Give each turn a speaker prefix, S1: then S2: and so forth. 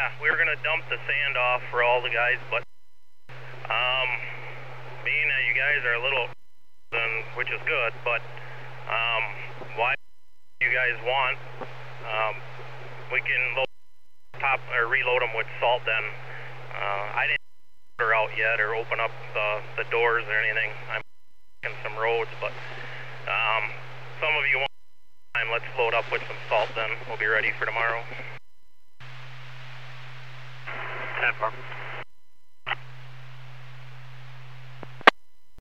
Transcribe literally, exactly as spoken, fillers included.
S1: Yeah, we were gonna dump the sand off for all the guys, but um, being that you guys are a little, which is good, but um, why you guys want, um, we can load top or reload them with salt. Then uh, I didn't put her out yet or open up the, the doors or anything. I'm in some roads, but um, some of you want time. Let's load up with some salt. Then we'll be ready for tomorrow. ten four.